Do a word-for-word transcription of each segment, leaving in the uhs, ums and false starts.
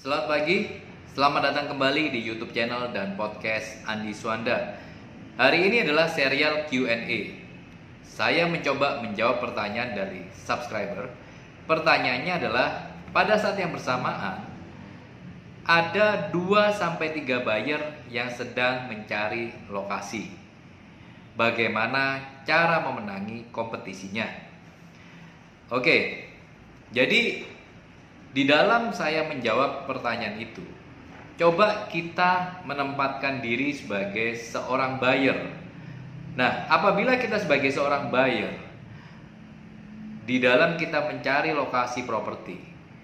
Selamat pagi, selamat datang kembali di YouTube channel dan podcast Andi Suanda. Hari ini adalah serial Q and A. Saya mencoba menjawab pertanyaan dari subscriber. Pertanyaannya adalah, pada saat yang bersamaan ada dua sampai tiga buyer yang sedang mencari lokasi. Bagaimana cara memenangi kompetisinya? Oke, jadi di dalam saya menjawab pertanyaan itu, coba kita menempatkan diri sebagai seorang buyer. Nah, apabila kita sebagai seorang buyer, di dalam kita mencari lokasi properti,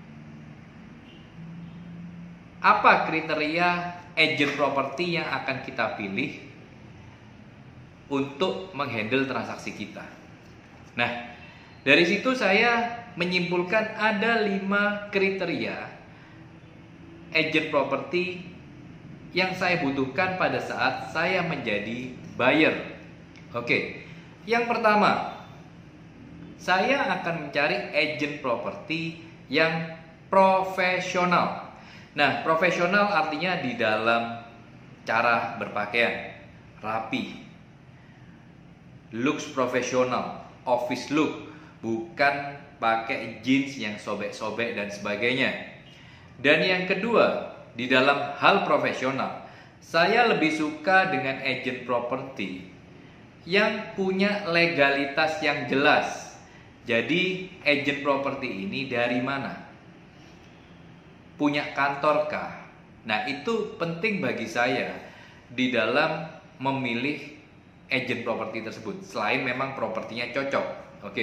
apa kriteria agent properti yang akan kita pilih untuk menghandle transaksi kita? Nah, dari situ saya menyimpulkan ada lima kriteria agent properti yang saya butuhkan pada saat saya menjadi buyer. Oke, yang pertama, saya akan mencari agent properti yang profesional. Nah, profesional artinya di dalam cara berpakaian, rapi, looks profesional, office look, bukan pakai jeans yang sobek-sobek dan sebagainya. Dan yang kedua, di dalam hal profesional, saya lebih suka dengan agent properti yang punya legalitas yang jelas. Jadi agent properti ini dari mana? Punya kantor kah? Nah, itu penting bagi saya di dalam memilih agent properti tersebut, selain memang propertinya cocok. Oke.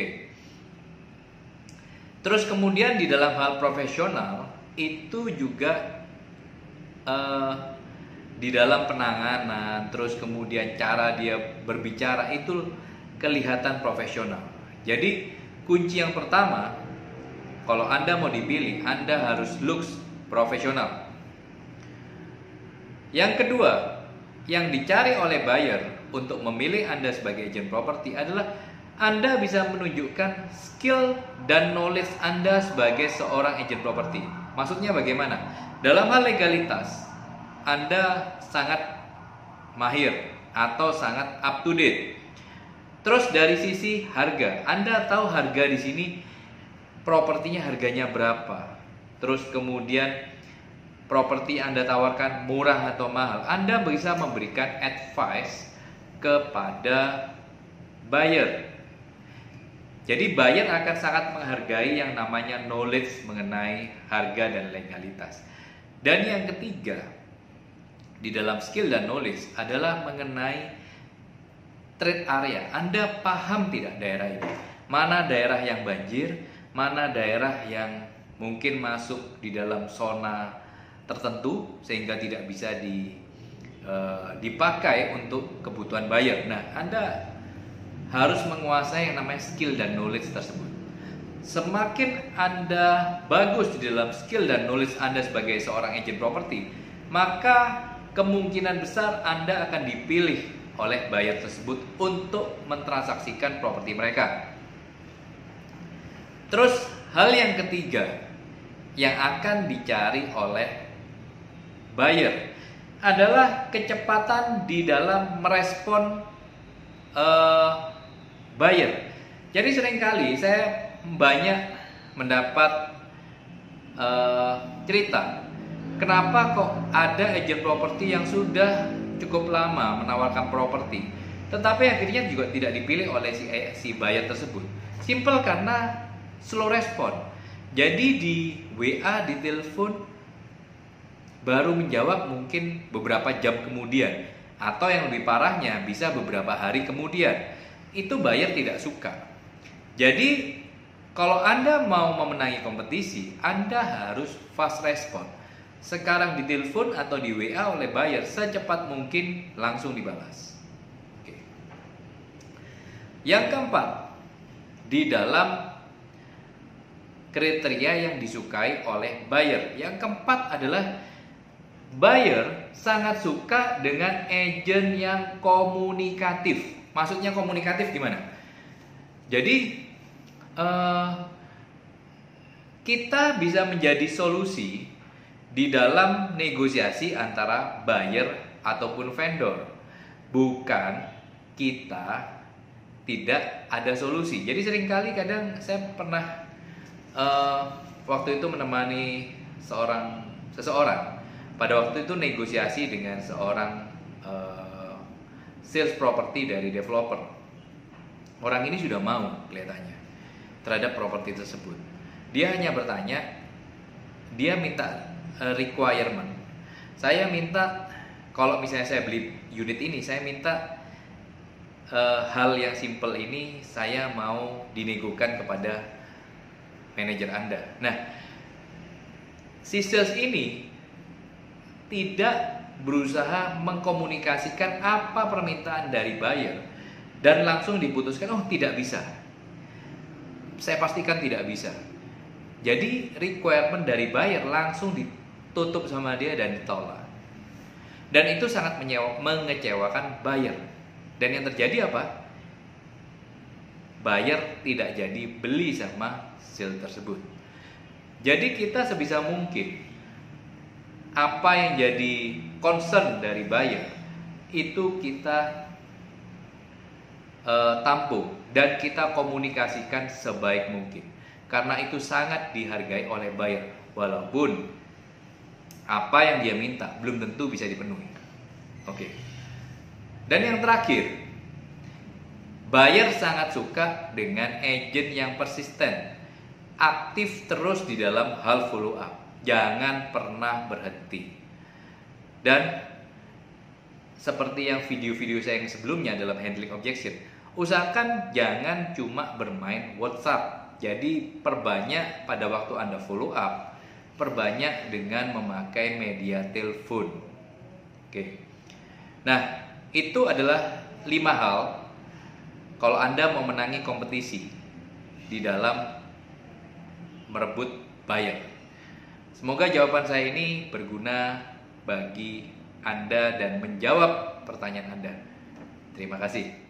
Terus kemudian di dalam hal profesional itu juga uh, di dalam penanganan, terus kemudian cara dia berbicara itu kelihatan profesional. Jadi kunci yang pertama, kalau Anda mau dipilih, Anda harus looks profesional. Yang kedua, yang dicari oleh buyer untuk memilih Anda sebagai agent properti adalah Anda bisa menunjukkan skill dan knowledge Anda sebagai seorang agent properti. Maksudnya bagaimana? Dalam hal legalitas, Anda sangat mahir atau sangat up to date. Terus dari sisi harga, Anda tahu harga di sini propertinya harganya berapa. Terus kemudian properti Anda tawarkan murah atau mahal. Anda bisa memberikan advice kepada buyer. Jadi buyer akan sangat menghargai yang namanya knowledge mengenai harga dan legalitas. Dan yang ketiga, di dalam skill dan knowledge adalah mengenai trade area. Anda paham tidak daerah ini? Mana daerah yang banjir, mana daerah yang mungkin masuk di dalam zona tertentu sehingga tidak bisa di, uh, dipakai untuk kebutuhan buyer. Nah, Anda harus menguasai yang namanya skill dan knowledge tersebut. Semakin Anda bagus di dalam skill dan knowledge Anda sebagai seorang agent properti, maka kemungkinan besar Anda akan dipilih oleh buyer tersebut untuk mentransaksikan properti mereka. Terus hal yang ketiga yang akan dicari oleh buyer adalah kecepatan di dalam merespon uh, buyer. Jadi seringkali saya banyak mendapat uh, cerita, kenapa kok ada agent properti yang sudah cukup lama menawarkan properti, tetapi akhirnya juga tidak dipilih oleh si, si buyer tersebut. Simple karena slow respon. Jadi di W A, di telepon, baru menjawab mungkin beberapa jam kemudian, atau yang lebih parahnya bisa beberapa hari kemudian. Itu buyer tidak suka. Jadi kalau Anda mau memenangi kompetisi, Anda harus fast respon. Sekarang di telepon atau di W A oleh buyer, secepat mungkin langsung dibalas. Oke. Yang keempat, di dalam kriteria yang disukai oleh buyer, yang keempat adalah buyer sangat suka dengan agent yang komunikatif. Maksudnya komunikatif gimana? Jadi uh, kita bisa menjadi solusi di dalam negosiasi antara buyer ataupun vendor. Bukan kita tidak ada solusi. Jadi seringkali kadang saya pernah uh, waktu itu menemani seorang seseorang. Pada waktu itu negosiasi dengan seorang uh, sales property dari developer. Orang ini sudah mau kelihatannya terhadap properti tersebut. Dia hanya bertanya, dia minta uh, requirement. Saya minta, kalau misalnya saya beli unit ini, saya minta uh, hal yang simple ini saya mau dinegokan kepada manajer Anda. Nah, si sales ini tidak berusaha mengkomunikasikan apa permintaan dari buyer dan langsung diputuskan, oh tidak bisa. Saya pastikan tidak bisa. Jadi requirement dari buyer langsung ditutup sama dia dan ditolak. Dan itu sangat menyewa, mengecewakan buyer. Dan yang terjadi apa? Buyer tidak jadi beli sama sale tersebut. Jadi kita sebisa mungkin apa yang jadi concern dari buyer itu kita uh, tampung dan kita komunikasikan sebaik mungkin. Karena itu sangat dihargai oleh buyer, walaupun apa yang dia minta belum tentu bisa dipenuhi. Oke. Dan yang terakhir, buyer sangat suka dengan agent yang persisten, aktif terus di dalam hal follow up, jangan pernah berhenti. Dan seperti yang video-video saya yang sebelumnya dalam handling objection, usahakan jangan cuma bermain WhatsApp. Jadi perbanyak pada waktu Anda follow up, perbanyak dengan memakai media telepon. Oke. Nah, itu adalah lima hal kalau Anda mau menangi kompetisi di dalam merebut buyer. Semoga jawaban saya ini berguna bagi Anda dan menjawab pertanyaan Anda. Terima kasih.